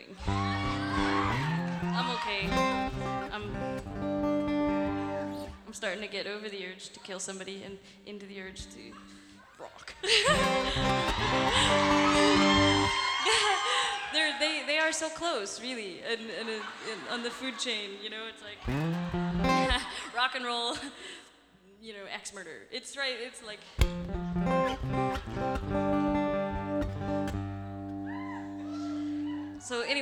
doing. I'm okay. I'm I'm starting to get over the urge to kill somebody and into the urge to rock. They are so close, really, on the food chain. You know, it's like rock and roll. You know, axe murder. It's right. It's like. So anyway.